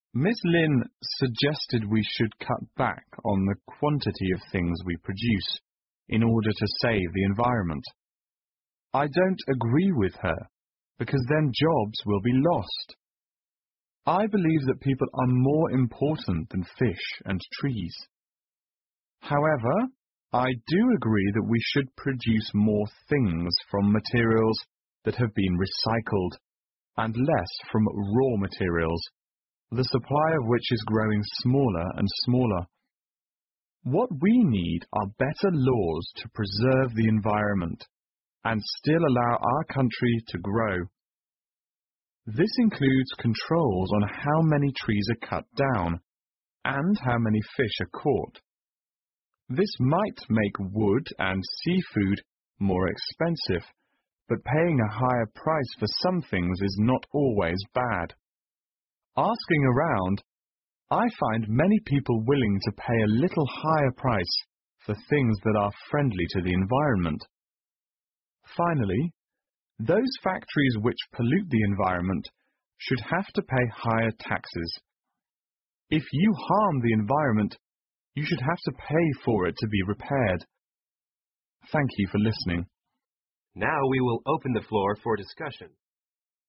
Miss Lin suggested we should cut back on the quantity of things we produce in order to save the environment. I don't agree with her, because then jobs will be lost. I believe that people are more important than fish and trees. However, I do agree that we should produce more things from materials that have been recycled and less from raw materials, the supply of which is growing smaller and smaller. What we need are better laws to preserve the environment and still allow our country to grow. This includes controls on how many trees are cut down and how many fish are caught. This might make wood and seafood more expensive, but paying a higher price for some things is not always bad. Asking around, I find many people willing to pay a little higher price for things that are friendly to the environment. Finally, those factories which pollute the environment should have to pay higher taxes. If you harm the environment, you should have to pay for it to be repaired. Thank you for listening. Now we will open the floor for discussion.